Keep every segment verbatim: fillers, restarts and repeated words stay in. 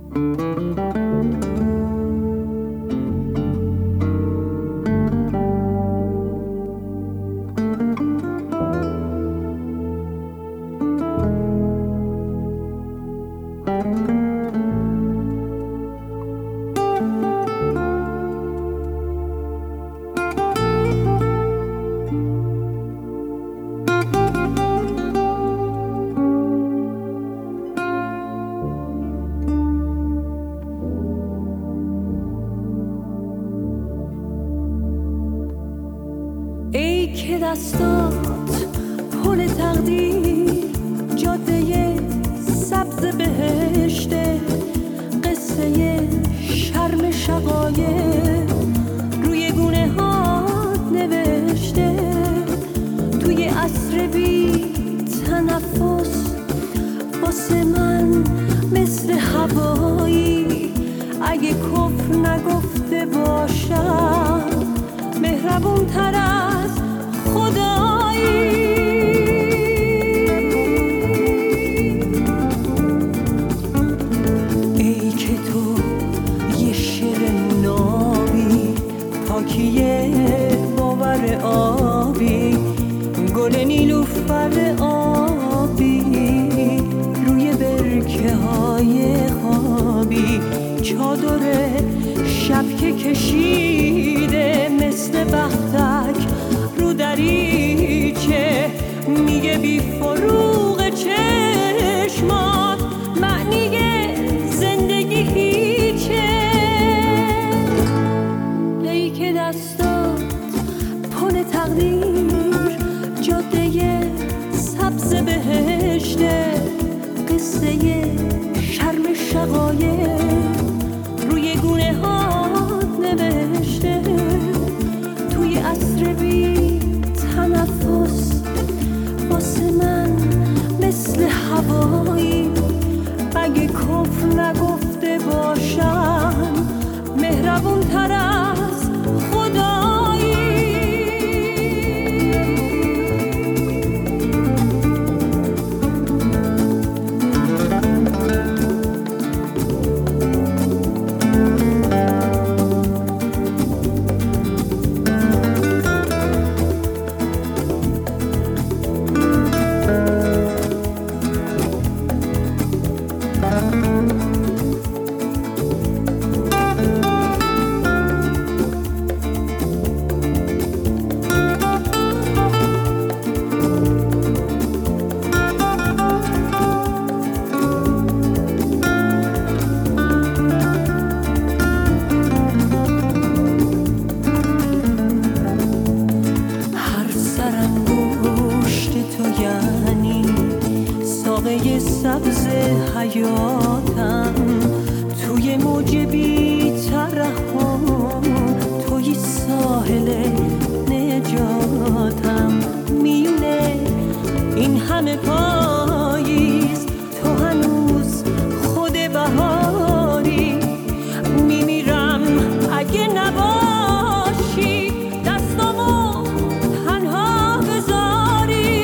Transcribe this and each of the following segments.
ای که دستات پل تقدیر جاده سبز بهشته، قصه شرم شقایق روی گونه هات نوشته، توی عصر بی تنفس واسه من مثل هوایی، اگه کفر نگفته باشم مهربون تر از خدایی. ای که تو یه شعر نابی، پاکیه باور آبی، گل نیلوفر آبی روی برکه های خوابی، چادر شب که کشیده مثل بختک رو دریچه، میگه بی فروغ چشمات معنی زندگی هیچه. ای که دستات پل تقدیر جاده سبز بهشته، قصه شرم شقایق روی گونه هات نوشته، توی عصر بی تنفس واسه من مثل هوایی، اگه کفر نگفته باشم مهربون تر از خدایی. سبز حیاتم توی موج بی ترحم، توی ساحل نجاتم، میونه این همه پاییز تو هنوز خود بهاری، میمیرم اگه نباشی دستامو تنها بذاری.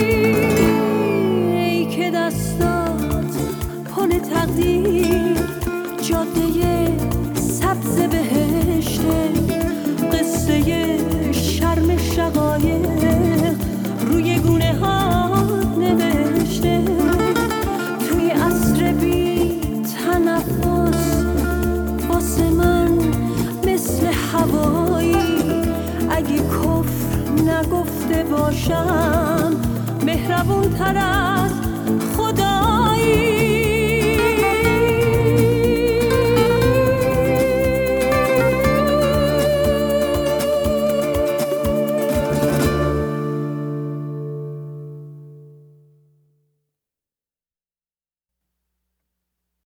ای که دستات پل تقدیر جاده سبز بهشته، قصه شرم شقایق روی گونه هات نوشته، توی عصر بی تنفس واسه من مثل هوایی، اگه کفر نگفته باشم مهربون تر از